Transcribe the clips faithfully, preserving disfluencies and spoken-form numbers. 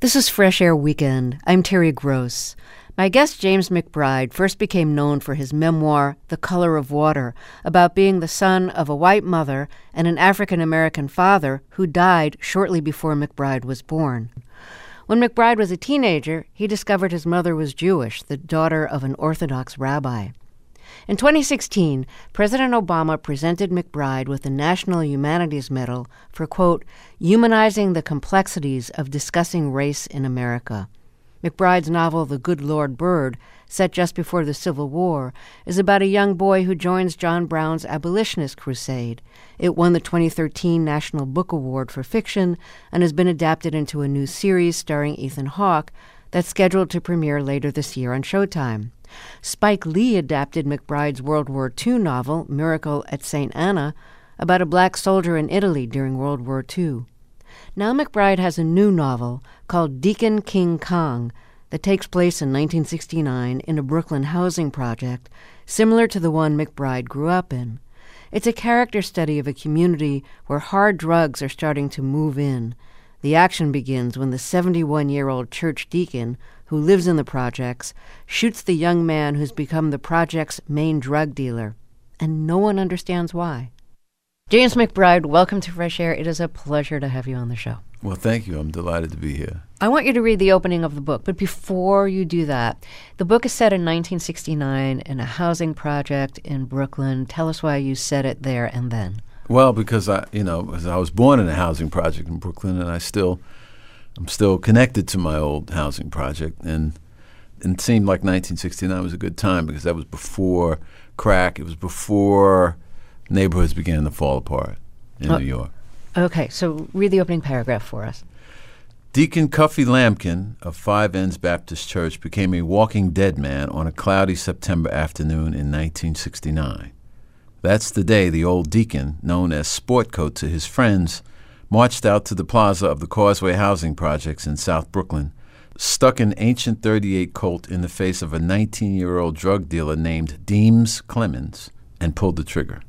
This is Fresh Air Weekend. I'm Terry Gross. My guest, James McBride, first became known for his memoir, The Color of Water, about being the son of a white mother and an African-American father who died shortly before McBride was born. When McBride was a teenager, he discovered his mother was Jewish, the daughter of an Orthodox rabbi. In twenty sixteen, President Obama presented McBride with the National Humanities Medal for, quote, humanizing the complexities of discussing race in America. McBride's novel, The Good Lord Bird, set just before the Civil War, is about a young boy who joins John Brown's abolitionist crusade. It won the twenty thirteen National Book Award for Fiction and has been adapted into a new series starring Ethan Hawke that's scheduled to premiere later this year on Showtime. Spike Lee adapted McBride's World War Two novel, Miracle at Saint Anna, about a black soldier in Italy during World War Two. Now McBride has a new novel called Deacon King Kong that takes place in nineteen sixty-nine in a Brooklyn housing project, similar to the one McBride grew up in. It's a character study of a community where hard drugs are starting to move in. The action begins when the seventy-one-year-old church deacon, who lives in the projects, shoots the young man who's become the project's main drug dealer, and no one understands why. James McBride, welcome to Fresh Air. It is a pleasure to have you on the show. Well, thank you. I'm delighted to be here. I want you to read the opening of the book, but before you do that, the book is set in nineteen sixty-nine in a housing project in Brooklyn. Tell us why you set it there and then. Well, because I, you know, because I was born in a housing project in Brooklyn, and I still, I'm still connected to my old housing project, and, and it seemed like nineteen sixty-nine was a good time because that was before crack. It was before neighborhoods began to fall apart in oh, New York. Okay, so read the opening paragraph for us. Deacon Cuffy Lampkin of Five Ends Baptist Church became a walking dead man on a cloudy September afternoon in nineteen sixty-nine. That's the day the old deacon, known as Sportcoat to his friends, marched out to the plaza of the Causeway Housing Projects in South Brooklyn, stuck an ancient thirty-eight Colt in the face of a nineteen-year-old drug dealer named Deems Clemens, and pulled the trigger.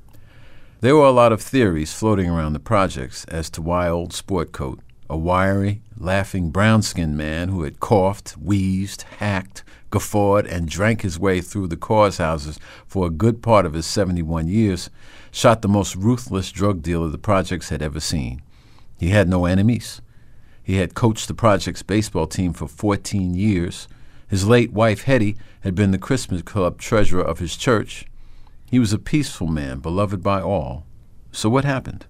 There were a lot of theories floating around the projects as to why old Sportcoat, a wiry, laughing, brown-skinned man who had coughed, wheezed, hacked, guffawed, and drank his way through the cause houses for a good part of his seventy-one years, shot the most ruthless drug dealer the projects had ever seen. He had no enemies. He had coached the project's baseball team for fourteen years. His late wife, Hetty, had been the Christmas Club treasurer of his church. He was a peaceful man, beloved by all. So what happened?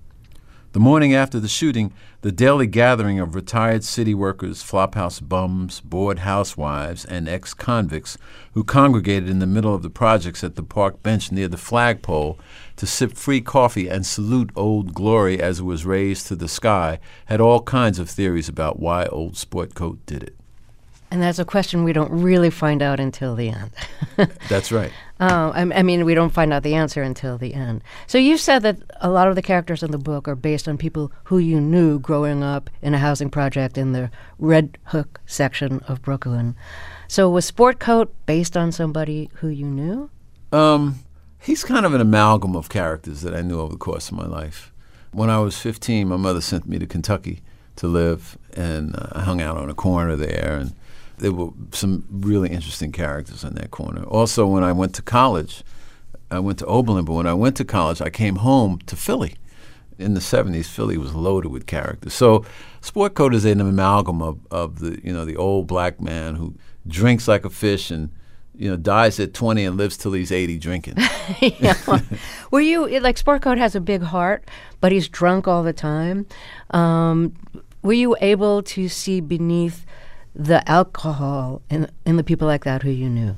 The morning after the shooting, the daily gathering of retired city workers, flophouse bums, bored housewives, and ex-convicts who congregated in the middle of the projects at the park bench near the flagpole to sip free coffee and salute Old Glory as it was raised to the sky had all kinds of theories about why old Sportcoat did it. And that's a question we don't really find out until the end. That's right. Uh, I, I mean, we don't find out the answer until the end. So you said that a lot of the characters in the book are based on people who you knew growing up in a housing project in the Red Hook section of Brooklyn. So was Sportcoat based on somebody who you knew? Um, he's kind of an amalgam of characters that I knew over the course of my life. When I was fifteen, my mother sent me to Kentucky to live, and uh, I hung out on a corner there, and there were some really interesting characters in that corner. Also, when I went to college, I went to Oberlin, but when I went to college, I came home to Philly. In the seventies, Philly was loaded with characters. So Sportcoat is an amalgam of, of the, you know, the old black man who drinks like a fish and, you know, dies at twenty and lives till he's eighty drinking. Yeah. Were you, like, Sportcoat has a big heart, but he's drunk all the time. Um, were you able to see beneath the alcohol in in the people like that who you knew?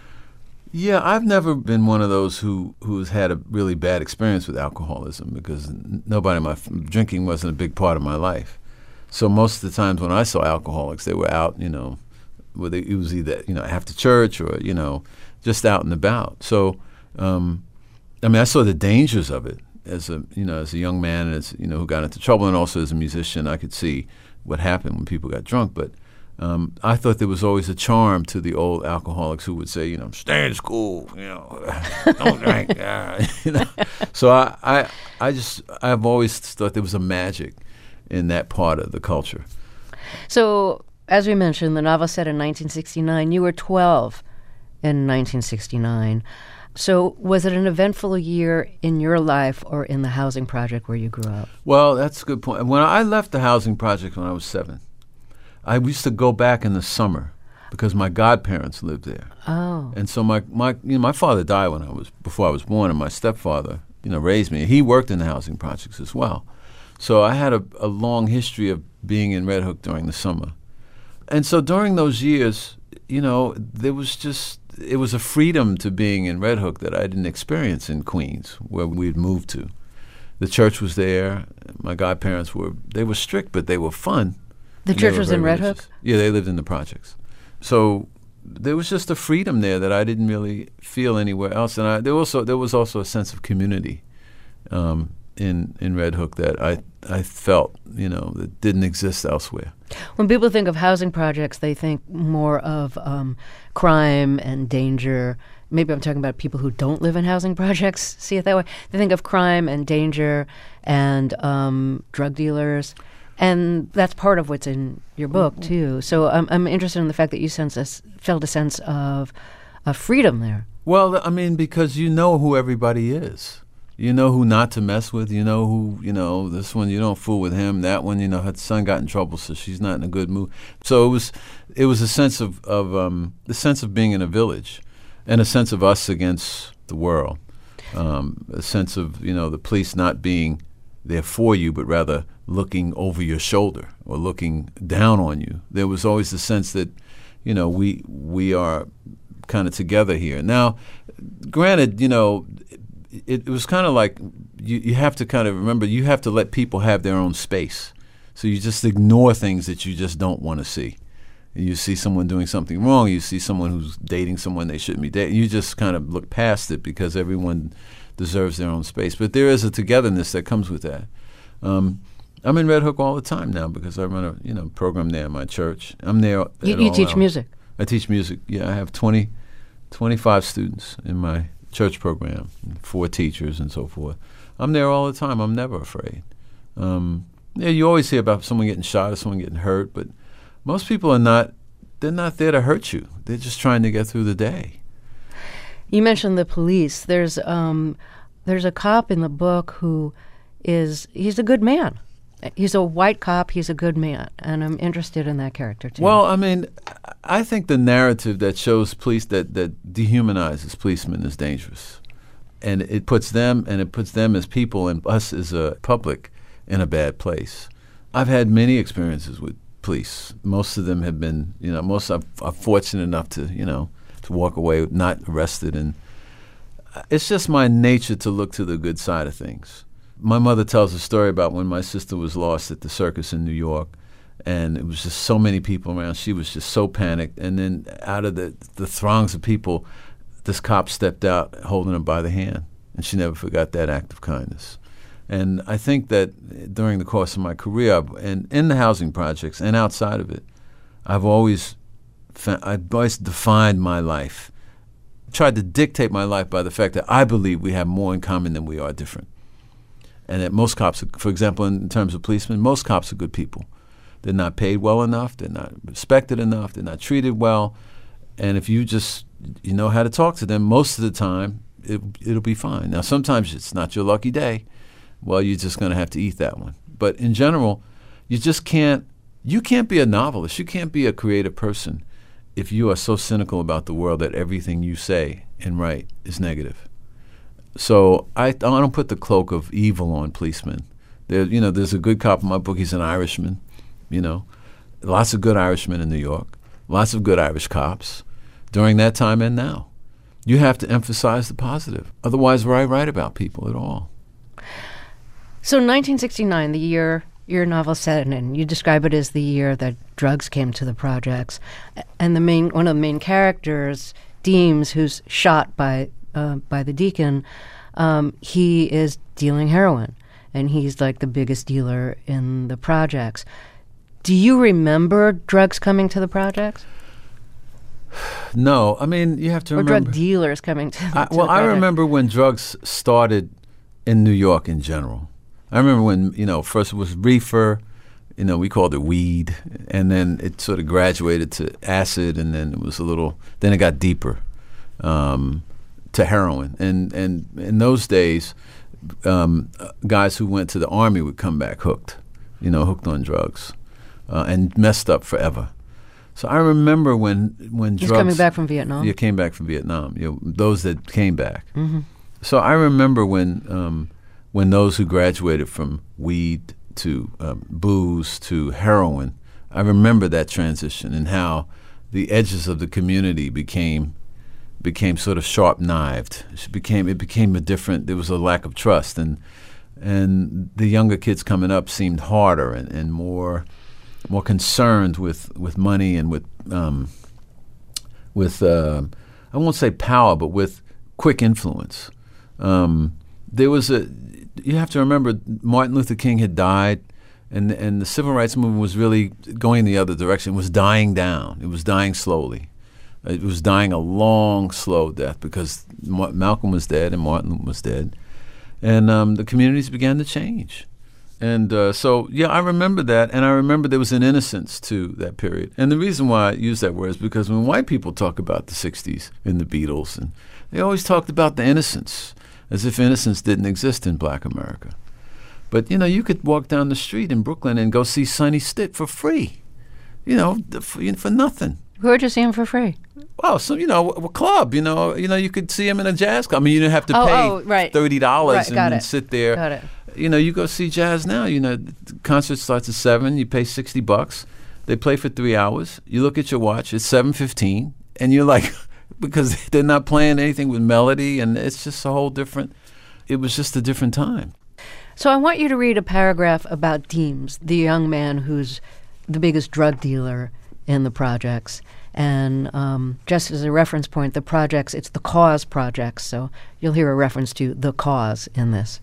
Yeah, I've never been one of those who who's had a really bad experience with alcoholism because nobody, my drinking wasn't a big part of my life. So most of the times when I saw alcoholics, they were out, you know, whether it was either, you know, after church or, you know, just out and about. So, um, I mean, I saw the dangers of it as a, you know, as a young man, and as, you know, who got into trouble, and also as a musician, I could see what happened when people got drunk. But Um, I thought there was always a charm to the old alcoholics who would say, you know, stay in school, you know, don't drink. Uh, you know. So I, I, I just, I've always thought there was a magic in that part of the culture. So, as we mentioned, the novel set in nineteen sixty-nine. You were twelve in nineteen sixty-nine. So was it an eventful year in your life or in the housing project where you grew up? Well, that's a good point. When I left the housing project when I was seven, I used to go back in the summer because my godparents lived there. Oh. And so my, my you know, my father died when I was before I was born, and my stepfather, you know, raised me. He worked in the housing projects as well. So I had a, a long history of being in Red Hook during the summer. And so during those years, you know, there was just, it was a freedom to being in Red Hook that I didn't experience in Queens, where we'd moved to. The church was there. My godparents were, they were strict, but they were fun. The church was in Red Hook? Yeah, they lived in the projects. So there was just a freedom there that I didn't really feel anywhere else. And I, there also there was also a sense of community um, in in Red Hook that I I felt, you know, that didn't exist elsewhere. When people think of housing projects, they think more of um, crime and danger. Maybe I'm talking about people who don't live in housing projects, see it that way. They think of crime and danger and um, drug dealers. And that's part of what's in your book, too. So I'm I'm interested in the fact that you sense a, felt a sense of, of freedom there. Well, I mean, because you know who everybody is. You know who not to mess with. You know who, you know, this one, you don't fool with him. That one, you know, her son got in trouble, so she's not in a good mood. So it was it was a sense of, of um, the sense of being in a village and a sense of us against the world. Um, a sense of, you know, the police not being there for you, but rather looking over your shoulder or looking down on you. There was always the sense that, you know, we we are kind of together here. Now, granted, you know, it, it was kind of like you, you have to kind of remember you have to let people have their own space. So you just ignore things that you just don't want to see. You see someone doing something wrong, you see someone who's dating someone they shouldn't be dating, you just kind of look past it because everyone deserves their own space. But there is a togetherness that comes with that. Um, I'm in Red Hook all the time now because I run a you know program there in my church. I'm there. You, you teach hours. music? I teach music. Yeah, I have twenty, twenty-five students in my church program, four teachers and so forth. I'm there all the time. I'm never afraid. Um, yeah, you always hear about someone getting shot or someone getting hurt, but most people are not. They're not there to hurt you. They're just trying to get through the day. You mentioned the police. There's um, there's a cop in the book who is he's a good man. He's a white cop. He's a good man, and I'm interested in that character too. Well, I mean, I think the narrative that shows police that that dehumanizes policemen is dangerous, and it puts them and it puts them as people and us as a public in a bad place. I've had many experiences with police. Most of them have been, you know, most I'm, I'm fortunate enough to, you know, to walk away not arrested, and it's just my nature to look to the good side of things. My mother tells a story about when my sister was lost at the circus in New York, and it was just so many people around. She was just so panicked, and then out of the, the throngs of people, this cop stepped out holding her by the hand, and she never forgot that act of kindness. And I think that during the course of my career, I've, and in the housing projects and outside of it, I've always, fa- I've always defined my life, tried to dictate my life by the fact that I believe we have more in common than we are different. And that most cops, are, for example, in, in terms of policemen, most cops are good people. They're not paid well enough. They're not respected enough. They're not treated well. And if you just you know how to talk to them, most of the time it, it'll be fine. Now, sometimes it's not your lucky day. Well, you're just going to have to eat that one. But in general, you just can't. You can't be a novelist. You can't be a creative person if you are so cynical about the world that everything you say and write is negative. So I, I don't put the cloak of evil on policemen. There, you know, there's a good cop in my book. He's an Irishman. You know, lots of good Irishmen in New York. Lots of good Irish cops during that time and now. You have to emphasize the positive. Otherwise, why write about people at all? So nineteen sixty-nine, the year your novel set in, you describe it as the year that drugs came to the projects. And the main one of the main characters, Deems, who's shot by uh, by the deacon, um, he is dealing heroin. And he's like the biggest dealer in the projects. Do you remember drugs coming to the projects? No. I mean, you have to or remember. Or drug dealers coming to, I, to well, the I projects. remember when drugs started in New York in general. I remember when, you know, first it was reefer, You know, we called it weed, and then it sort of graduated to acid, and then it was a little. Then it got deeper um, to heroin, and and in those days, um, guys who went to the Army would come back hooked, you know, hooked on drugs, uh, and messed up forever. So I remember when when He's drugs. coming back from Vietnam. You came back from Vietnam. You know, those that came back. Mm-hmm. So I remember when um, when those who graduated from weed to um, booze to heroin, I remember that transition and how the edges of the community became became sort of sharp-knived. It became it became a different. There was a lack of trust, and and the younger kids coming up seemed harder and, and more more concerned with, with money and with um, with uh, I won't say power, but with quick influence. Um, there was a. You have to remember, Martin Luther King had died, and and the civil rights movement was really going the other direction. It was dying down. It was dying slowly. It was dying a long, slow death because Ma- Malcolm was dead and Martin was dead, and um, the communities began to change. And uh, so, yeah, I remember that, and I remember there was an innocence to that period. And the reason why I use that word is because when white people talk about the sixties and the Beatles, and they always talked about the innocence, as if innocence didn't exist in black America. But, you know, you could walk down the street in Brooklyn and go see Sonny Stitt for free, you know, for, for nothing. Where'd you see him for free? Well, so, you know, a club, you know, you know, you could see him in a jazz club. I mean, you didn't have to Oh, pay oh, right. thirty dollars Right, and, got and it. sit there. Got it. You know, you go see jazz now, you know, the concert starts at seven, you pay sixty bucks. They play for three hours. You look at your watch, it's seven fifteen, and you're like, because they're not playing anything with melody, and it's just a whole different, it was just a different time. So I want you to read a paragraph about Deems, the young man who's the biggest drug dealer in the projects. And um, just as a reference point, the projects, it's the Cause projects, so you'll hear a reference to the Cause in this.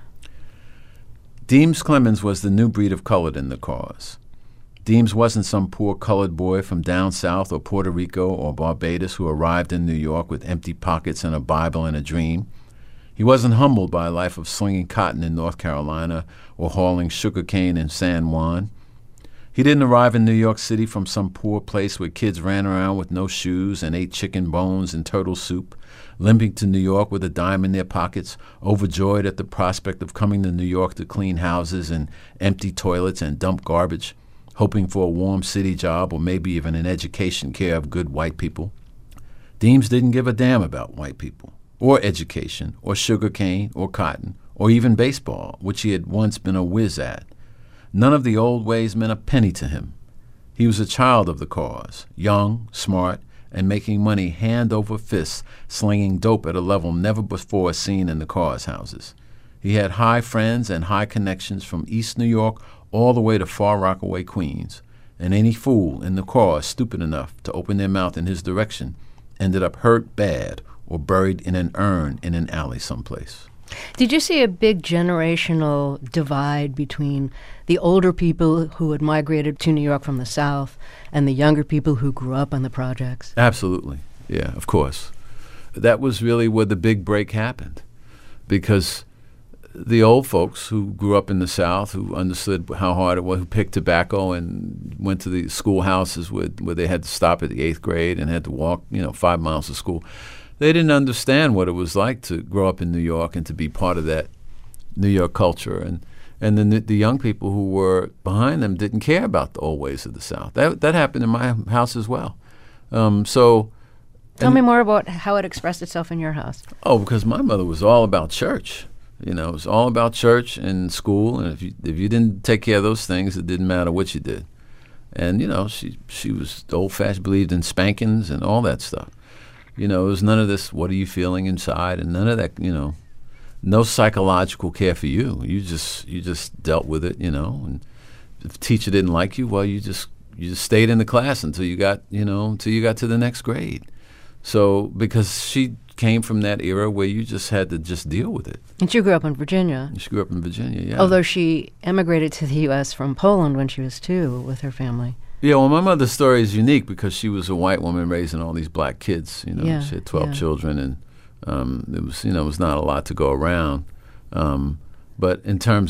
Deems Clemens was the new breed of colored in the Cause. Deems wasn't some poor colored boy from down south or Puerto Rico or Barbados who arrived in New York with empty pockets and a Bible and a dream. He wasn't humbled by a life of slinging cotton in North Carolina or hauling sugarcane in San Juan. He didn't arrive in New York City from some poor place where kids ran around with no shoes and ate chicken bones and turtle soup, limping to New York with a dime in their pockets, overjoyed at the prospect of coming to New York to clean houses and empty toilets and dump garbage, hoping for a warm city job or maybe even an education care of good white people. Deems didn't give a damn about white people, or education, or sugarcane, or cotton, or even baseball, which he had once been a whiz at. None of the old ways meant a penny to him. He was a child of the Cause, young, smart, and making money hand over fist, slinging dope at a level never before seen in the Cause houses. He had high friends and high connections from East New York all the way to Far Rockaway, Queens, and any fool in the Cause stupid enough to open their mouth in his direction ended up hurt bad or buried in an urn in an alley someplace. Did you see a big generational divide between the older people who had migrated to New York from the South and the younger people who grew up on the projects? Absolutely. Yeah, of course. That was really where the big break happened, because the old folks who grew up in the South, who understood how hard it was, who picked tobacco and went to the schoolhouses where, where they had to stop at the eighth grade and had to walk, you know, five miles to school. They didn't understand what it was like to grow up in New York and to be part of that New York culture. And and then the, the young people who were behind them didn't care about the old ways of the South. That that happened in my house as well. Um, so, Tell me more about how it expressed itself in your house. Oh, because my mother was all about church. You know, it was all about church and school. And if you if you didn't take care of those things, it didn't matter what you did. And, you know, she, she was old-fashioned, believed in spankings and all that stuff. You know, it was none of this, what are you feeling inside, and none of that, you know, no psychological care for you. You just you just dealt with it, you know, and if the teacher didn't like you, well, you just you just stayed in the class until you got, you know, until you got to the next grade. So, because she came from that era where you just had to just deal with it. And she grew up in Virginia. She grew up in Virginia, yeah. Although she emigrated to the U S from Poland when she was two with her family. Yeah, well, my mother's story is unique because she was a white woman raising all these black kids. You know, Yeah, she had twelve yeah. children, and um, it was, you know, it was not a lot to go around. Um, but in terms of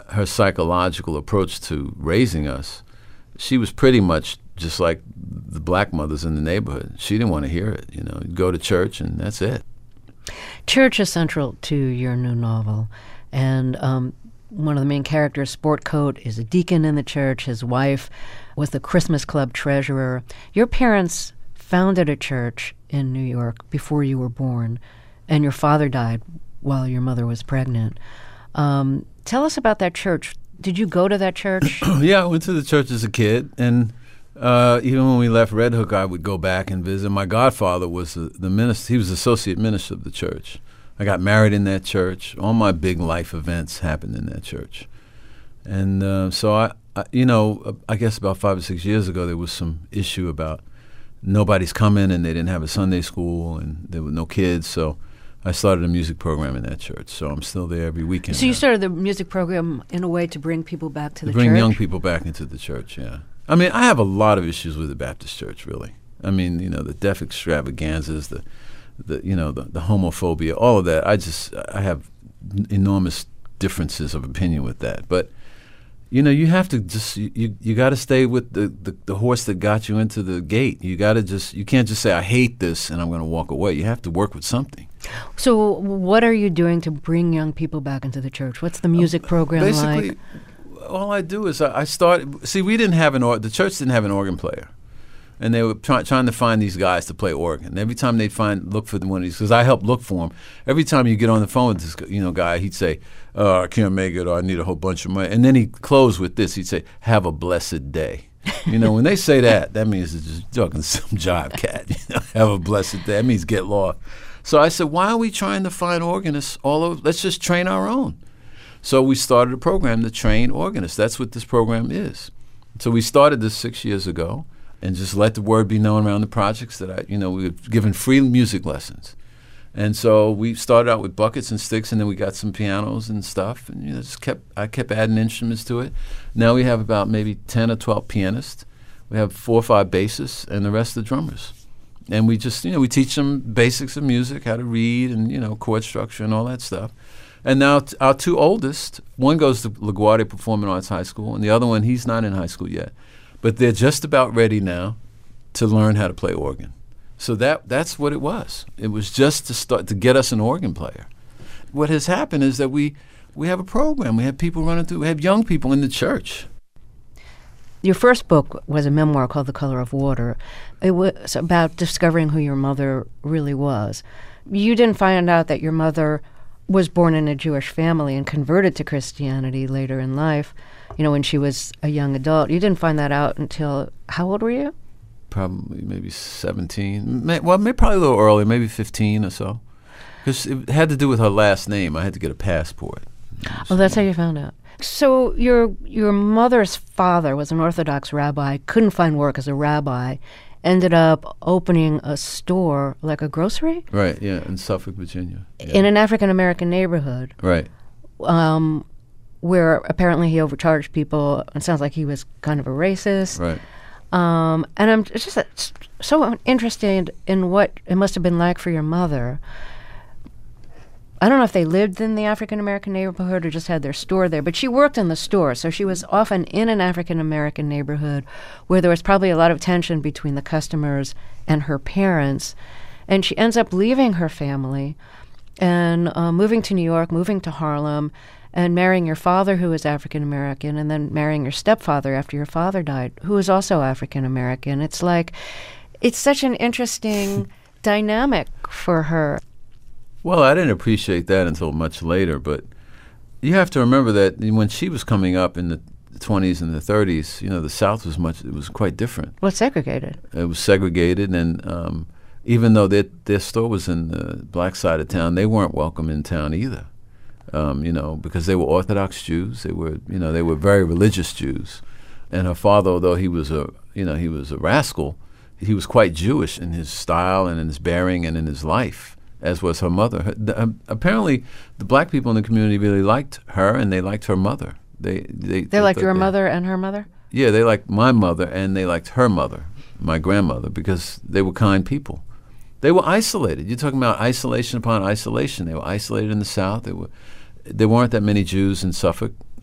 her psychological approach to raising us, she was pretty much just like the black mothers in the neighborhood. She didn't want to hear it. You know, you'd go to church and that's it. Church is central to your new novel, and um, one of the main characters, Sport Coat, is a deacon in the church. His wife was the Christmas Club treasurer. Your parents founded a church in New York before you were born, and your father died while your mother was pregnant. Um, tell us about that church. Did you go to that church? Yeah, I went to the church as a kid, and uh, even when we left Red Hook, I would go back and visit. My godfather was the, the minister. He was associate minister of the church. I got married in that church. All my big life events happened in that church. And uh, so, I, I, you know, I guess about five or six years ago, there was some issue about nobody's coming, and they didn't have a Sunday school, and there were no kids. So I started a music program in that church. So I'm still there every weekend. So you now. started the music program in a way to bring people back to, to the bring church? Bring young people back into the church, yeah. I mean, I have a lot of issues with the Baptist church, really. I mean, you know, the deaf extravaganzas, the, the you know, the, the homophobia, all of that. I just, I have enormous differences of opinion with that. But, you know, you have to just, you, you, you got to stay with the, the, the horse that got you into the gate. You got to just, you can't just say, I hate this and I'm going to walk away. You have to work with something. So what are you doing to bring young people back into the church? What's the music uh, program basically, like? All I do is I, I start, see, we didn't have an, or, the church didn't have an organ player. And they were try, trying to find these guys to play organ. And every time they'd find, look for one of these, because I helped look for them. Every time you get on the phone with this, you know, guy, he'd say, oh, I can't make it, or I need a whole bunch of money. And then he'd close with this. He'd say, have a blessed day. You know, when they say that, that means it's just talking some jive cat. You know, have a blessed day. That means get lost. So I said, why are we trying to find organists all over? Let's just train our own. So we started a program to train organists. That's what this program is. So we started this six years ago. And just let the word be known around the projects that I, you know, we were given free music lessons. And so we started out with buckets and sticks, and then we got some pianos and stuff, and you know, just kept I kept adding instruments to it. Now we have about maybe ten or twelve pianists. We have four or five bassists, and the rest are drummers. And we just, you know, we teach them basics of music, how to read, and you know, chord structure and all that stuff. And now t- our two oldest, one goes to LaGuardia Performing Arts High School, and the other one, he's not in high school yet. But they're just about ready now to learn how to play organ. So that that's what it was. It was just to start to get us an organ player. What has happened is that we we have a program. We have people running through. We have young people in the church. Your first book was a memoir called The Color of Water. It was about discovering who your mother really was. You didn't find out that your mother was born in a Jewish family and converted to Christianity later in life, you know, when she was a young adult. You didn't find that out until, how old were you? Probably maybe seventeen. May, well, maybe probably a little earlier, maybe fifteen or so. Because it had to do with her last name. I had to get a passport. Oh, that's how you found out. So your your mother's father was an Orthodox rabbi, couldn't find work as a rabbi, ended up opening a store, like a grocery? Right, yeah, in Suffolk, Virginia. Yeah. In an African-American neighborhood. Right. Um, where apparently he overcharged people. It sounds like he was kind of a racist. Right. Um, and I'm just so interested in what it must have been like for your mother. I don't know if they lived in the African-American neighborhood or just had their store there, but she worked in the store, so she was often in an African-American neighborhood where there was probably a lot of tension between the customers and her parents. And she ends up leaving her family and uh, moving to New York, moving to Harlem, and marrying your father, who was African-American, and then marrying your stepfather after your father died, who was also African-American. It's like, it's such an interesting dynamic for her. Well, I didn't appreciate that until much later, but you have to remember that when she was coming up in the twenties and the thirties, you know, the South was much, it was quite different. Well, segregated. It was segregated, and um, even though their, their store was in the black side of town, they weren't welcome in town either, um, you know, because they were Orthodox Jews. They were, you know, they were very religious Jews. And her father, although he was a, you know, he was a rascal, he was quite Jewish in his style and in his bearing and in his life, as was her mother. Her, the, um, apparently, the black people in the community really liked her, and they liked her mother. They they, they, they liked your they, mother and her mother? Yeah, they liked my mother, and they liked her mother, my grandmother, because they were kind people. They were isolated. You're talking about isolation upon isolation. They were isolated in the South. They were, there weren't that many Jews in Suffolk.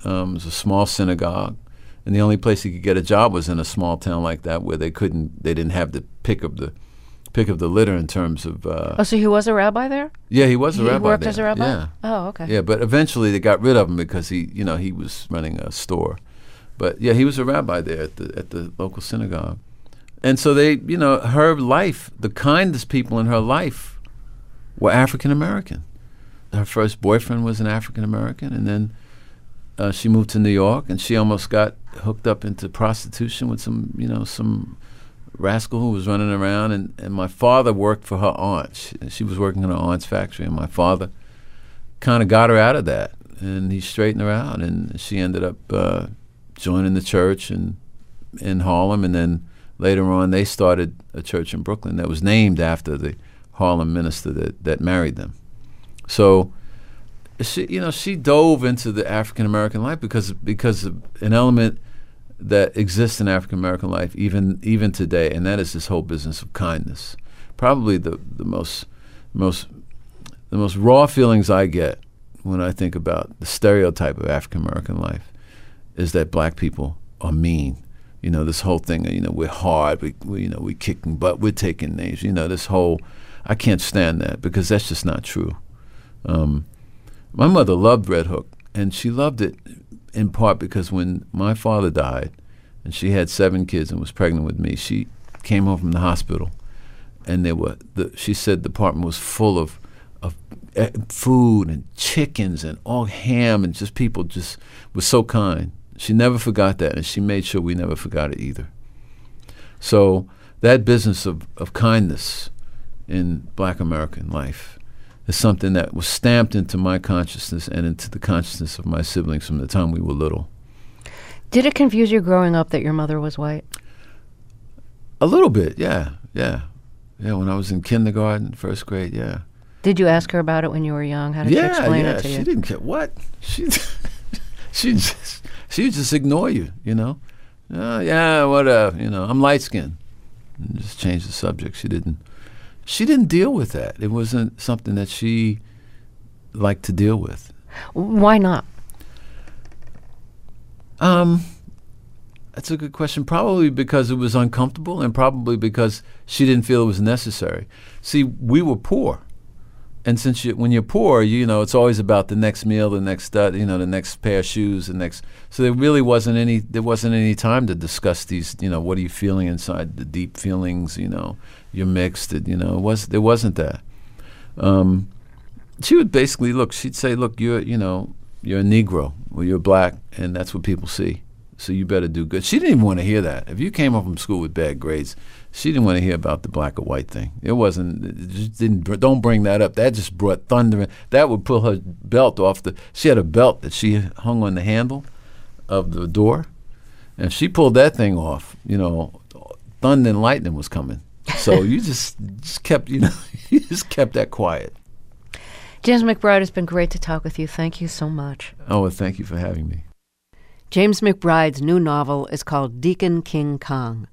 Um, it was a small synagogue, and the only place he could get a job was in a small town like that, where they couldn't, they didn't have the pick of the pick of the litter in terms of. Uh, oh, so he was a rabbi there? Yeah, he was a he rabbi. He worked there. as a rabbi. Yeah. Oh, okay. Yeah, but eventually they got rid of him because he, you know, he was running a store. But yeah, he was a rabbi there at the at the local synagogue, and so they, you know, her life, the kindest people in her life, were African American. Her first boyfriend was an African American, and then uh, she moved to New York, and she almost got hooked up into prostitution with some, you know, some rascal who was running around. And, and my father worked for her aunt. She, she was working in her aunt's factory, and my father kind of got her out of that, and he straightened her out, and she ended up uh, joining the church in in Harlem, and then later on they started a church in Brooklyn that was named after the Harlem minister that, that married them. So, she, you know, she dove into the African American life because because of an element that exists in African American life even even today, and that is this whole business of kindness. Probably the, the most most the most raw feelings I get when I think about the stereotype of African American life is that black people are mean. You know, this whole thing, you know, we're hard, we, we you know, we're kicking butt, we're taking names. You know, this whole, I can't stand that because that's just not true. Um, my mother loved Red Hook, and she loved it in part because when my father died and she had seven kids and was pregnant with me, she came home from the hospital, and there were the, she said the apartment was full of of uh, food and chickens and all ham, and just people just were so kind. She never forgot that, and she made sure we never forgot it either. So that business of, of kindness in black American life is something that was stamped into my consciousness and into the consciousness of my siblings from the time we were little. Did it confuse you growing up that your mother was white? A little bit, yeah, yeah. Yeah, when I was in kindergarten, first grade, yeah. Did you ask her about it when you were young? How did yeah, she explain yeah, it to you? She didn't care. What? She she just she would just ignore you, you know? Oh, yeah, whatever, you know, I'm light-skinned. And just change the subject. She didn't She didn't deal with that. It wasn't something that she liked to deal with. Why not? Um, that's a good question. Probably because it was uncomfortable, and probably because she didn't feel it was necessary. See, we were poor. And since you, when you're poor, you know, it's always about the next meal, the next stud, you know, the next pair of shoes, the next. So there really wasn't any. There wasn't any time to discuss these. You know, what are you feeling inside? The deep feelings. You know, you're mixed. It, you know, it was there wasn't that. Um, she would basically look. She'd say, "Look, you're, you know, you're a Negro, or you're black, and that's what people see. So you better do good." She didn't even want to hear that. If you came home from school with bad grades, she didn't want to hear about the black or white thing. It wasn't. It just didn't. Don't bring that up. That just brought thunder. That would pull her belt off the. She had a belt that she hung on the handle of the door, and if she pulled that thing off, you know, thunder and lightning was coming. So you just just kept, you know, you just kept that quiet. James McBride, it's been great to talk with you. Thank you so much. Oh, well, thank you for having me. James McBride's new novel is called Deacon King Kong.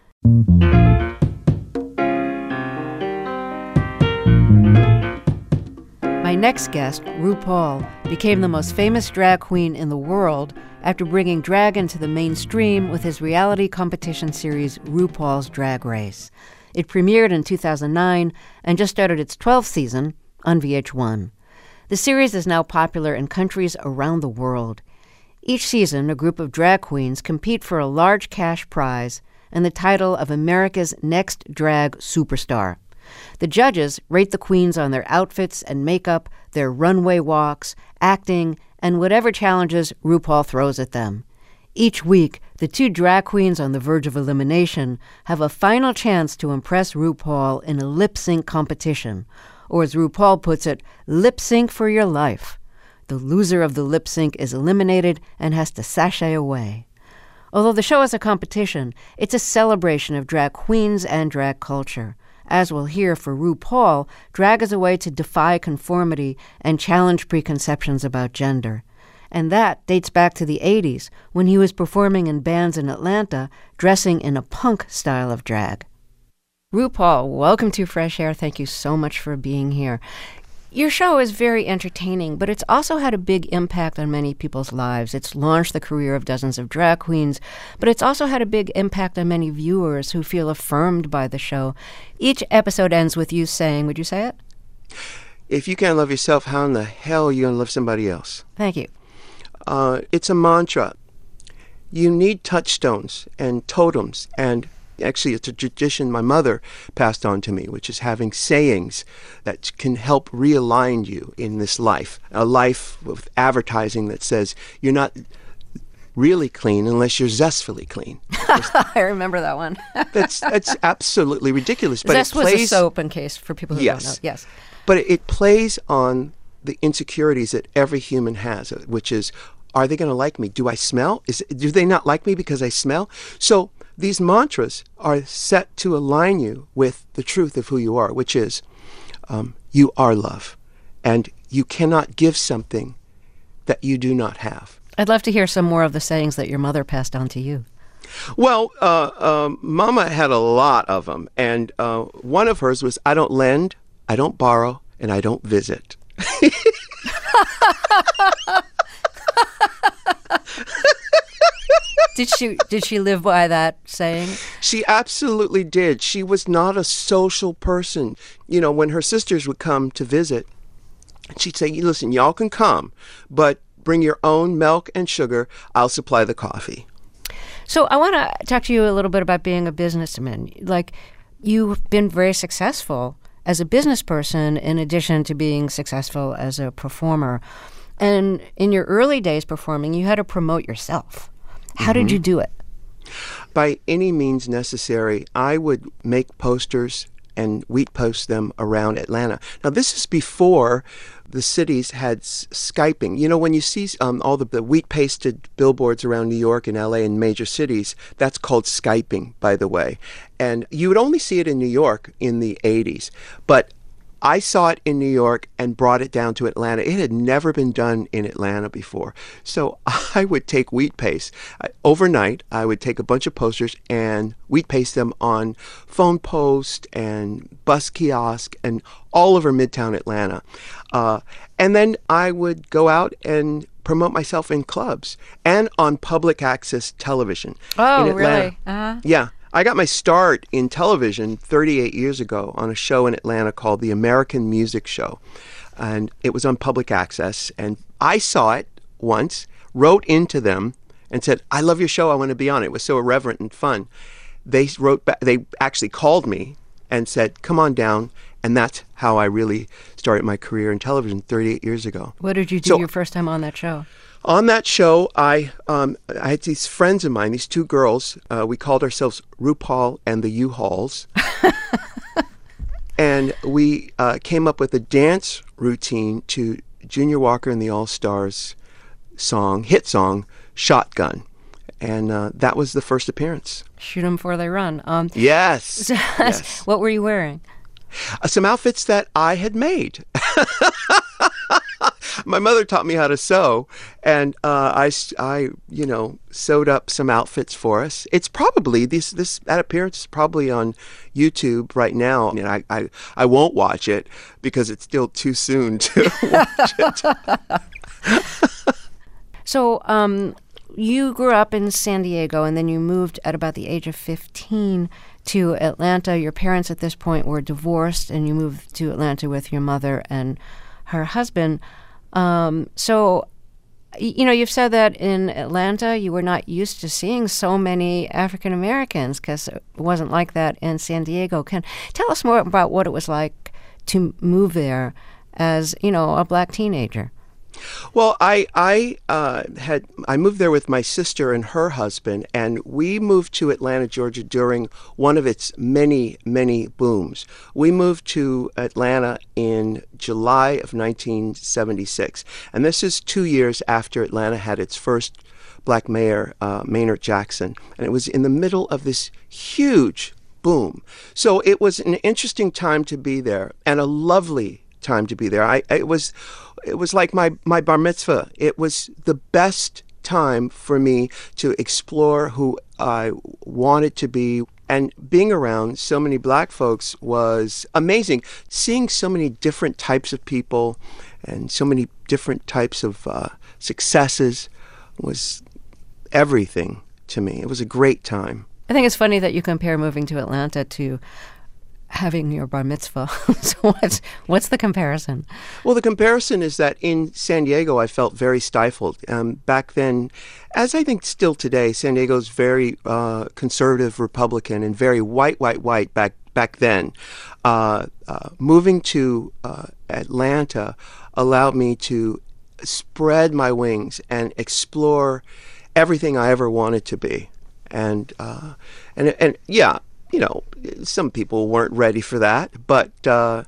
My next guest, RuPaul, became the most famous drag queen in the world after bringing drag into the mainstream with his reality competition series RuPaul's Drag Race. It premiered in two thousand nine and just started its twelfth season on V H one. The series is now popular in countries around the world. Each season, a group of drag queens compete for a large cash prize and the title of America's Next Drag Superstar. The judges rate the queens on their outfits and makeup, their runway walks, acting, and whatever challenges RuPaul throws at them. Each week, the two drag queens on the verge of elimination have a final chance to impress RuPaul in a lip-sync competition, or as RuPaul puts it, lip sync for your life. The loser of the lip sync is eliminated and has to sashay away. Although the show is a competition, it's a celebration of drag queens and drag culture. As we'll hear, for RuPaul, drag is a way to defy conformity and challenge preconceptions about gender. And that dates back to the eighties, when he was performing in bands in Atlanta, dressing in a punk style of drag. RuPaul, welcome to Fresh Air. Thank you so much for being here. Your show is very entertaining, but it's also had a big impact on many people's lives. It's launched the career of dozens of drag queens, but it's also had a big impact on many viewers who feel affirmed by the show. Each episode ends with you saying, would you say it? If you can't love yourself, how in the hell are you going to love somebody else? Thank you. Uh, it's a mantra. You need touchstones and totems, and actually it's a tradition my mother passed on to me, which is having sayings that can help realign you in this life. A life with advertising that says you're not really clean unless you're zestfully clean. I remember that one. that's that's absolutely ridiculous. But Zest it plays, was a soap, in case for people who yes. don't know. Yes. But it, it plays on the insecurities that every human has, which is, are they going to like me? Do I smell? Is do they not like me because I smell? So these mantras are set to align you with the truth of who you are, which is um, you are love, and you cannot give something that you do not have. I'd love to hear some more of the sayings that your mother passed on to you. Well, uh, um, Mama had a lot of them, and uh, one of hers was, I don't lend, I don't borrow, and I don't visit. Did she did she live by that saying? She absolutely did. She was not a social person. You know, when her sisters would come to visit, she'd say, listen, y'all can come, but bring your own milk and sugar. I'll supply the coffee. So I want to talk to you a little bit about being a businessman. Like, you've been very successful as a business person in addition to being successful as a performer. And in your early days performing, you had to promote yourself. How mm-hmm. did you do it? By any means necessary. I would make posters and we'd post them around Atlanta. Now, this is before the cities had s- Skyping. You know, when you see um, all the, the wheat-pasted billboards around New York and L A and major cities, that's called Skyping, by the way. And you would only see it in New York in the eighties. But I saw it in New York and brought it down to Atlanta. It had never been done in Atlanta before. So I would take wheat paste. I, overnight, I would take a bunch of posters and wheat paste them on phone post and bus kiosk and all over Midtown Atlanta. Uh, and then I would go out and promote myself in clubs and on public access television oh, in Atlanta. Really? Uh-huh. Yeah. I got my start in television thirty-eight years ago on a show in Atlanta called The American Music Show. And it was on public access. And I saw it once, wrote into them, and said, I love your show. I want to be on it. It was so irreverent and fun. They wrote back, they actually called me and said, come on down. And that's how I really started my career in television thirty-eight years ago. What did you do so, your first time on that show? On that show, I um, I had these friends of mine, these two girls. Uh, we called ourselves RuPaul and the U-Hauls. And we uh, came up with a dance routine to Junior Walker and the All-Stars song, hit song, Shotgun. And uh, that was the first appearance. Shoot 'em before they run. Um, yes. yes. What were you wearing? Uh, some outfits that I had made. My mother taught me how to sew, and uh, I, I, you know, sewed up some outfits for us. It's probably, this, this that appearance is probably on YouTube right now. And I, I, I won't watch it because it's still too soon to watch it. So, um, you grew up in San Diego, and then you moved at about the age of fifteen to Atlanta. Your parents at this point were divorced, and you moved to Atlanta with your mother and her husband. Um, so, you know, you've said that in Atlanta you were not used to seeing so many African Americans because it wasn't like that in San Diego. Can tell us more about what it was like to move there as, you know, a black teenager. Well, I I uh, had I moved there with my sister and her husband, and we moved to Atlanta, Georgia during one of its many, many booms. We moved to Atlanta in July of nineteen seventy-six, and this is two years after Atlanta had its first black mayor, uh, Maynard Jackson, and it was in the middle of this huge boom. So it was an interesting time to be there, and a lovely time to be there. I it was it was like my my bar mitzvah. It was the best time for me to explore who I wanted to be And being around so many black folks was amazing. Seeing so many different types of people and so many different types of uh, successes was everything to me. It was a great time. I think it's funny that you compare moving to Atlanta to having your bar mitzvah. So what's, what's the comparison? Well, the comparison is that in San Diego, I felt very stifled. Um, back then, as I think still today, San Diego's very uh, conservative Republican and very white, white, white back back then. Uh, uh, moving to uh, Atlanta allowed me to spread my wings and explore everything I ever wanted to be. And uh, and and yeah, you know, some people weren't ready for that, but uh,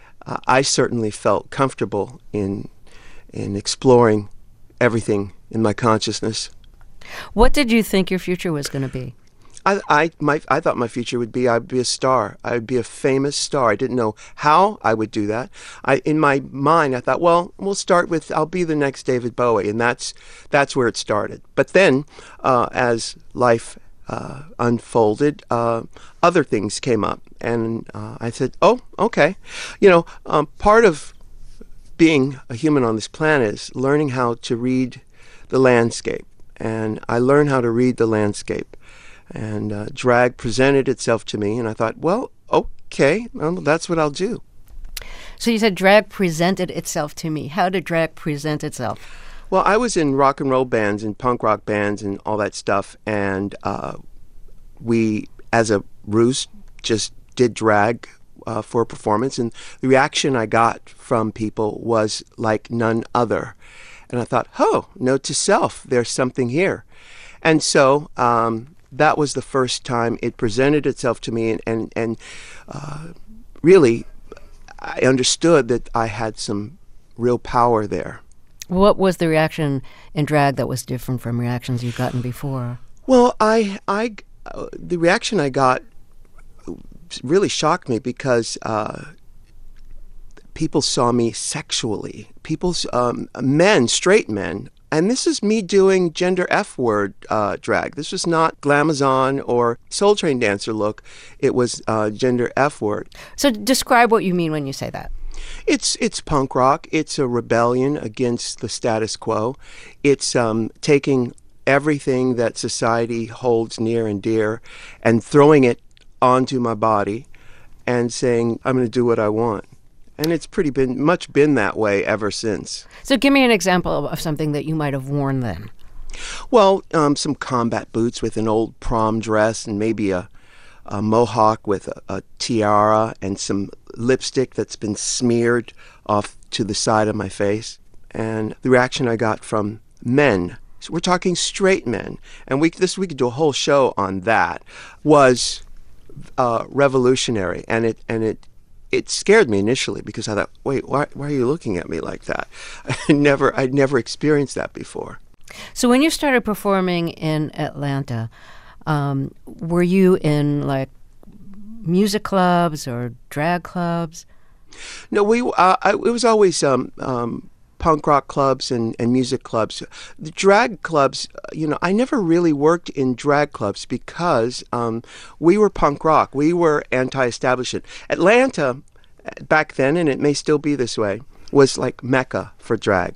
I certainly felt comfortable in in exploring everything in my consciousness. What did you think your future was going to be? I I my I thought my future would be I'd be a star. I'd be a famous star. I didn't know how I would do that. I in my mind I thought, well, we'll start with I'll be the next David Bowie, and that's that's where it started. But then, uh, as life uh, unfolded, uh, other things came up, and uh, I said, oh, okay, you know, um, part of being a human on this planet is learning how to read the landscape, and I learned how to read the landscape. And uh, drag presented itself to me, and I thought, well, okay, well, that's what I'll do. So you said drag presented itself to me. How did drag present itself? Well, I was in rock and roll bands and punk rock bands and all that stuff, and uh, we, as a ruse, just did drag uh, for a performance, and the reaction I got from people was like none other. And I thought, oh, note to self, there's something here. And so um, that was the first time it presented itself to me, and, and, and uh, really I understood that I had some real power there. What was the reaction in drag that was different from reactions you'd gotten before? Well, I, I, uh, the reaction I got really shocked me because uh, people saw me sexually. People, um, men, straight men, and this is me doing gender F-word uh, drag. This was not Glamazon or Soul Train dancer look. It was uh, gender F-word. So describe what you mean when you say that. It's it's punk rock. It's a rebellion against the status quo. It's um, taking everything that society holds near and dear and throwing it onto my body and saying, I'm going to do what I want. And it's pretty been much been that way ever since. So give me an example of something that you might have worn then. Well, um, some combat boots with an old prom dress and maybe a, a mohawk with a, a tiara and some lipstick that's been smeared off to the side of my face. And the reaction I got from men, so we're talking straight men, and we this we could do a whole show on that, was uh, revolutionary, and it and it. It scared me initially because I thought, wait, why, why are you looking at me like that? I never, I'd never experienced that before. So when you started performing in Atlanta, um, were you in like music clubs or drag clubs? No, we. Uh, I, it was always um, um, punk rock clubs and, and music clubs. The drag clubs, you know, I never really worked in drag clubs because um, we were punk rock. We were anti-establishment. Atlanta, back then, and it may still be this way, was like Mecca for drag.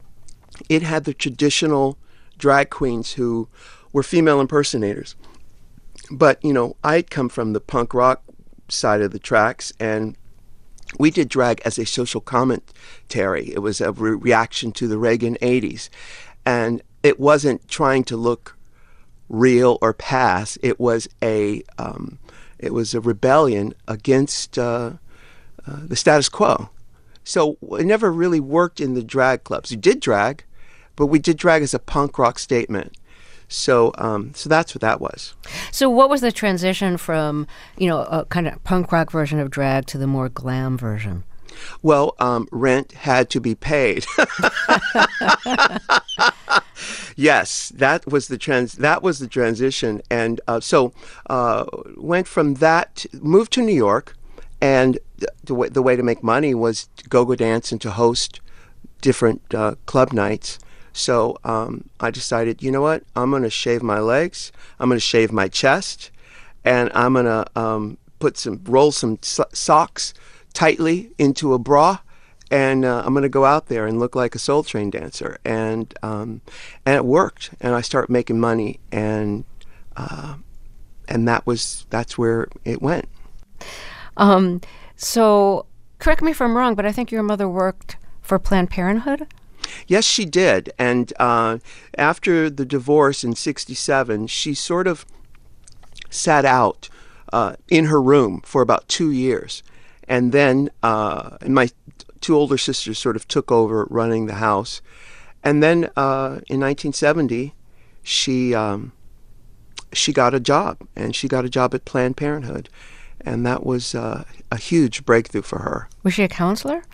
It had the traditional drag queens who were female impersonators. But, you know, I'd come from the punk rock side of the tracks, and we did drag as a social commentary. It was a re- reaction to the Reagan eighties. And it wasn't trying to look real or pass. It was a um, it was a rebellion against uh, uh, the status quo. So it never really worked in the drag clubs. We did drag, but we did drag as a punk rock statement. So um, so that's what that was. So what was the transition from, you know, a kind of punk rock version of drag to the more glam version? Well, um, rent had to be paid. Yes, that was the trans. That was the transition, and uh, so uh, went from that, moved to New York, and the way the way to make money was to go-go dance and to host different uh, club nights. So um, I decided, you know what? I'm going to shave my legs. I'm going to shave my chest, and I'm going to um, put some, roll some so- socks tightly into a bra, and uh, I'm going to go out there and look like a Soul Train dancer. And um, and it worked, and I started making money, and uh, and that was that's where it went. Um, so, correct me if I'm wrong, but I think your mother worked for Planned Parenthood? Yes, she did. And uh, after the divorce in sixty-seven, she sort of sat out uh, in her room for about two years. And then uh, and my two older sisters sort of took over running the house. And then uh, in nineteen seventy, she um, she got a job, and she got a job at Planned Parenthood. And that was uh, a huge breakthrough for her. Was she a counselor?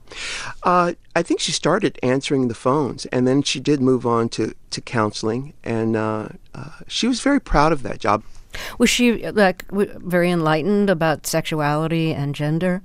Uh, I think she started answering the phones, and then she did move on to, to counseling, and uh, uh, she was very proud of that job. Was she like w- very enlightened about sexuality and gender?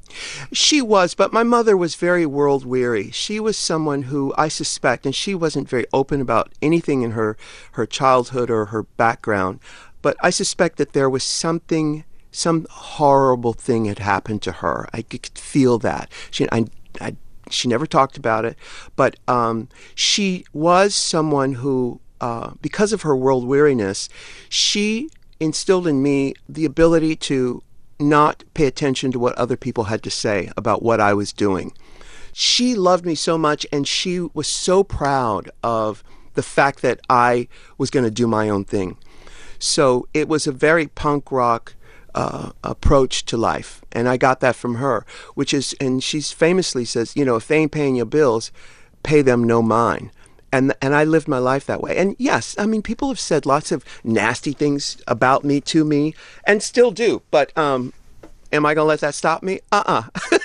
She was, but my mother was very world weary. She was someone who I suspect, and she wasn't very open about anything in her, her childhood or her background, but I suspect that there was something, some horrible thing had happened to her. I could feel that. She, I, I, she never talked about it, but um, she was someone who, uh, because of her world weariness, she instilled in me the ability to not pay attention to what other people had to say about what I was doing. She loved me so much, and she was so proud of the fact that I was going to do my own thing. So it was a very punk rock uh, approach to life, and I got that from her, which is, and she famously says, you know, if they ain't paying your bills, pay them no mind. And and I lived my life that way. And yes, I mean, people have said lots of nasty things about me, to me, and still do. But um, am I going to let that stop me? Uh-uh.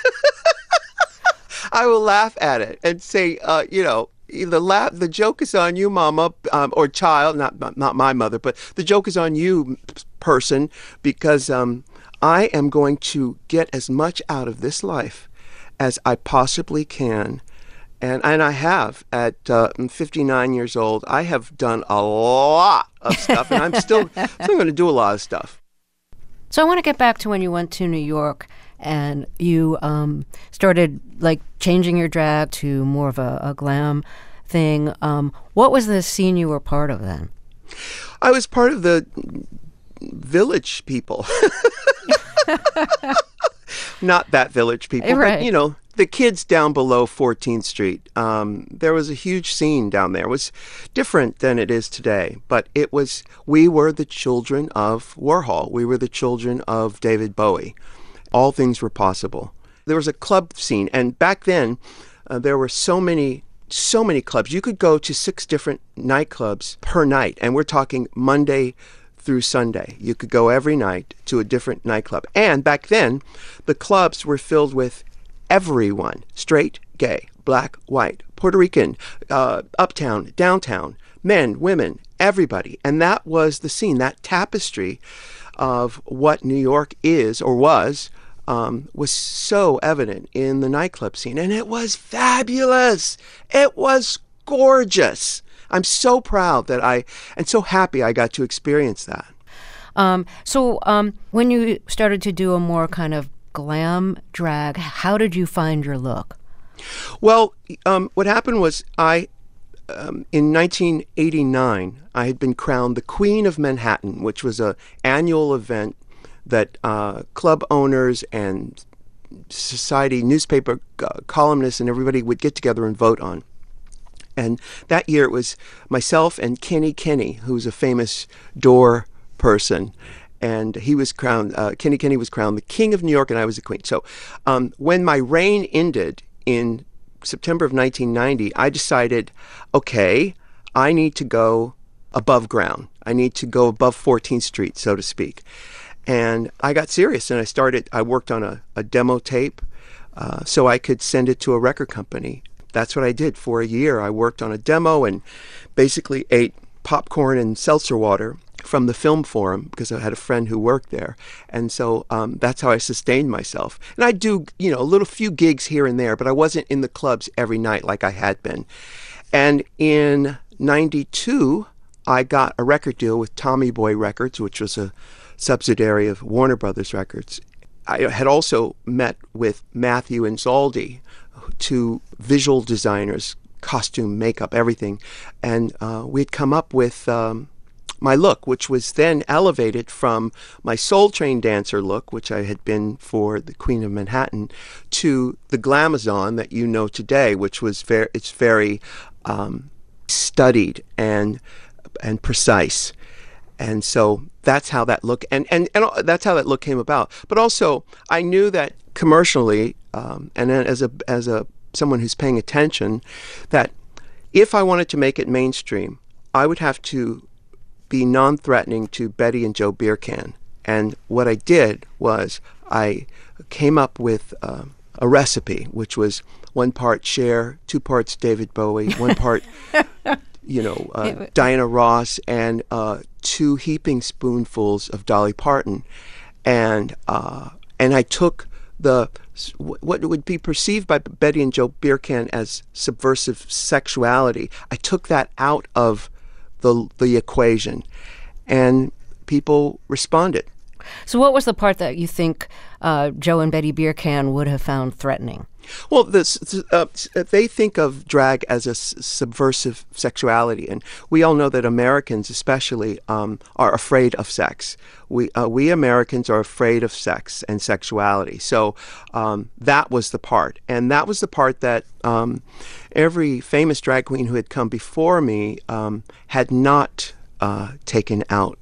I will laugh at it and say, uh, you know, the laugh, the joke is on you, mama, um, or child, not not my mother, but the joke is on you, person, because um, I am going to get as much out of this life as I possibly can. And and I have, at uh, fifty-nine years old, I have done a lot of stuff, and I'm still, still going to do a lot of stuff. So I want to get back to when you went to New York and you um, started, like, changing your drag to more of a, a glam thing. Um, what was the scene you were part of then? I was part of the Village people. Not that Village people, right. But, you know, the kids down below fourteenth Street. Um, there was a huge scene down there. It was different than it is today, but it was, we were the children of Warhol. We were the children of David Bowie. All things were possible. There was a club scene, and back then uh, there were so many, so many clubs. You could go to six different nightclubs per night, and we're talking Monday through Sunday. You could go every night to a different nightclub. And back then, the clubs were filled with everyone, straight, gay, black, white, Puerto Rican, uh, uptown, downtown, men, women, everybody. And that was the scene, that tapestry of what New York is or was, um, was so evident in the nightclub scene. And it was fabulous. It was gorgeous. I'm so proud that I, and so happy I got to experience that. Um, so um, when you started to do a more kind of glam drag, how did you find your look? Well, um, what happened was I, um, in nineteen eighty-nine, I had been crowned the Queen of Manhattan, which was an annual event that uh, club owners and society, newspaper uh, columnists and everybody would get together and vote on. And that year it was myself and Kenny Kenny, who's a famous door person. And he was crowned, uh, Kenny Kenny was crowned the King of New York, and I was the Queen. So um, when my reign ended in September of nineteen ninety, I decided, okay, I need to go above ground. I need to go above fourteenth Street, so to speak. And I got serious, and I started, I worked on a, a demo tape uh, so I could send it to a record company. That's what I did for a year. I worked on a demo and basically ate popcorn and seltzer water from the Film Forum because I had a friend who worked there. And so um, that's how I sustained myself. And I do, you know, a little few gigs here and there, but I wasn't in the clubs every night like I had been. And in ninety-two, I got a record deal with Tommy Boy Records, which was a subsidiary of Warner Brothers Records. I had also met with Matthew and Zaldi, two visual designers, costume, makeup, everything. And uh, we'd come up with um, my look, which was then elevated from my Soul Train dancer look, which I had been for the Queen of Manhattan, to the Glamazon that you know today, which was very, it's very um, studied and and precise. And so that's how that look, and, and, and that's how that look came about. But also, I knew that commercially, um, and as a as a someone who's paying attention, that if I wanted to make it mainstream, I would have to be non-threatening to Betty and Joe Beercan. And what I did was I came up with uh, a recipe, which was one part Cher, two parts David Bowie, one part, you know, uh, Diana Ross, and uh, two heaping spoonfuls of Dolly Parton. And uh, and I took the what would be perceived by Betty and Joe Beercan as subversive sexuality. I took that out of the the equation, and people responded. So what was the part that you think uh, Joe and Betty Beercan would have found threatening? Well, this, uh, they think of drag as a s- subversive sexuality, and we all know that Americans especially um, are afraid of sex. We uh, we Americans are afraid of sex and sexuality. So um, that was the part, and that was the part that um, every famous drag queen who had come before me um, had not uh, taken out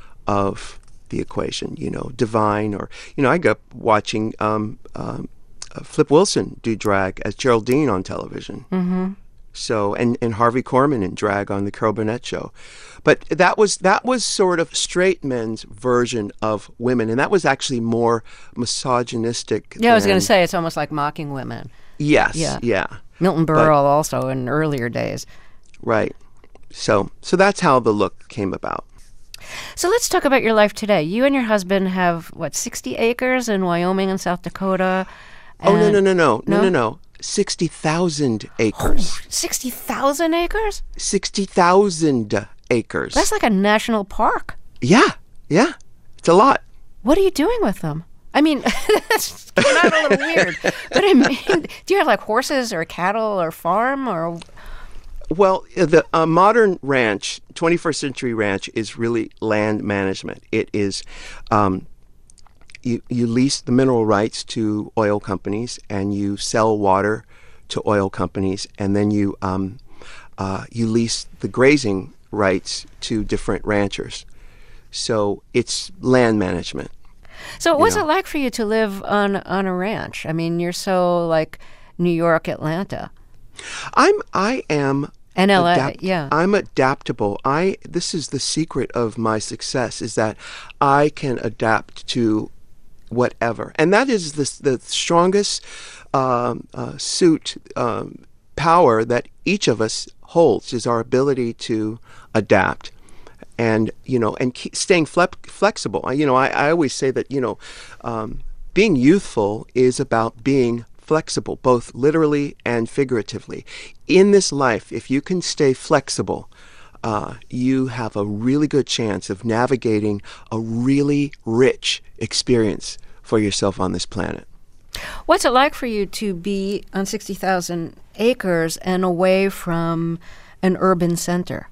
of the equation. You know, Divine, or you know, I grew up watching Um, um, Uh, Flip Wilson do drag as Geraldine on television. Mm-hmm. So and, and Harvey Korman in drag on the Carol Burnett show. But that was that was sort of straight men's version of women, and that was actually more misogynistic. Yeah, than, I was going to say it's almost like mocking women. Yes, Yeah. yeah. Milton Berle also in earlier days. Right. So so that's how the look came about. So let's talk about your life today. You and your husband have, what, sixty acres in Wyoming and South Dakota? Oh, no, no, no, no, No? no, no, no. sixty thousand acres. sixty thousand acres? sixty thousand acres. That's like a national park. Yeah, yeah. It's a lot. What are you doing with them? I mean, that's came out a little weird. But I mean, do you have like horses or cattle or farm or... Well, the uh, modern ranch, twenty-first century ranch, is really land management. It is, um, you, you lease the mineral rights to oil companies, and you sell water to oil companies, and then you um, uh, you lease the grazing rights to different ranchers. So it's land management. So what's know. it like for you to live on on a ranch? I mean, you're so like New York, Atlanta. I'm I am And L A, adapt- yeah. I'm adaptable. I this is the secret of my success, is that I can adapt to whatever, and that is the the strongest um, uh, suit um, power that each of us holds, is our ability to adapt. And you know, and keep staying fle- flexible. I, you know, I, I always say that you know, um, being youthful is about being flexible, both literally and figuratively. In this life, if you can stay flexible, uh, you have a really good chance of navigating a really rich experience for yourself on this planet. What's it like for you to be on sixty thousand acres and away from an urban center?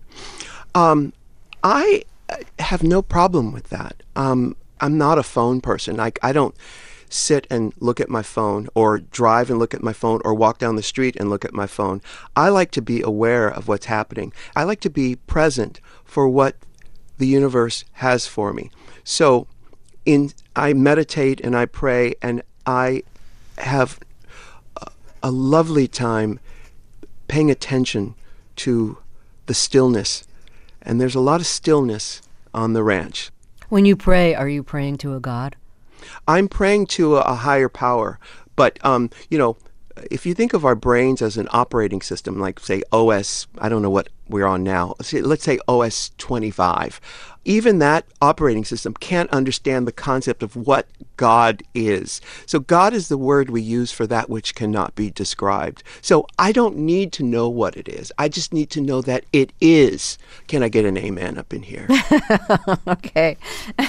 Um, I have no problem with that. Um, I'm not a phone person. I, I don't sit and look at my phone, or drive and look at my phone, or walk down the street and look at my phone. I like to be aware of what's happening. I like to be present for what the universe has for me. So in I meditate and I pray, and I have a, a lovely time paying attention to the stillness. And there's a lot of stillness on the ranch. When you pray, are you praying to a god? I'm praying to a, a higher power, but um, you know, if you think of our brains as an operating system, like say O S, I don't know what we're on now, let's say O S twenty-five, even that operating system can't understand the concept of what God is. So God is the word we use for that which cannot be described. So I don't need to know what it is. I just need to know that it is. Can I get an amen up in here? Okay.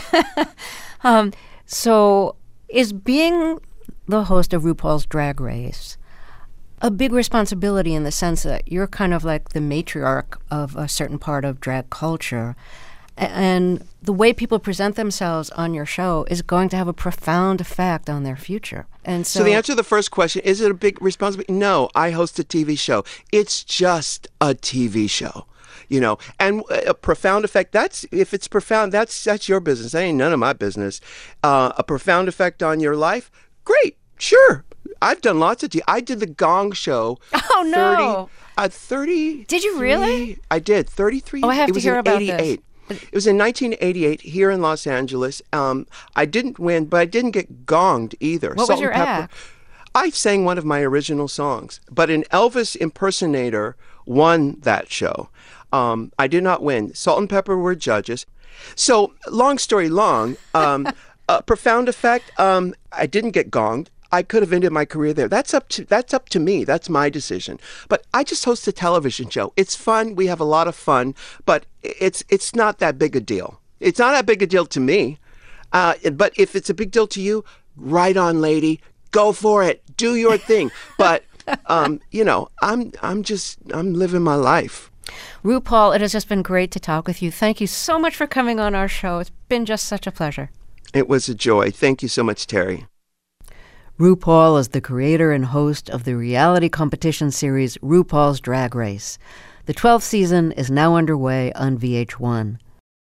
um, so is being the host of RuPaul's Drag Race a big responsibility in the sense that you're kind of like the matriarch of a certain part of drag culture, and the way people present themselves on your show is going to have a profound effect on their future. And so, so the answer to the first question, is it a big responsibility? No, I host a T V show. It's just a T V show. You know, and a profound effect, that's, if it's profound, that's that's your business. That ain't none of my business. Uh, a profound effect on your life? Great, sure. I've done lots of T V. I did the Gong Show. Oh, no. thirty, uh, thirty. Did you really? I did. thirty-three. Oh, I have it to was hear in about eighty-eight. this. It was in nineteen eighty-eight here in Los Angeles. Um, I didn't win, but I didn't get gonged either. What Salt was your and pepper. act? I sang one of my original songs, but an Elvis impersonator won that show. Um, I did not win. Salt and Pepper were judges. So, long story long, um, a profound effect. Um, I didn't get gonged. I could have ended my career there. That's up to that's up to me. That's my decision. But I just host a television show. It's fun. We have a lot of fun, but it's it's not that big a deal. It's not that big a deal to me. Uh, but if it's a big deal to you, right on, lady. Go for it. Do your thing. But um, you know, I'm I'm just I'm living my life. RuPaul, it has just been great to talk with you. Thank you so much for coming on our show. It's been just such a pleasure. It was a joy. Thank you so much, Terry. RuPaul is the creator and host of the reality competition series RuPaul's Drag Race. The twelfth season is now underway on V H one.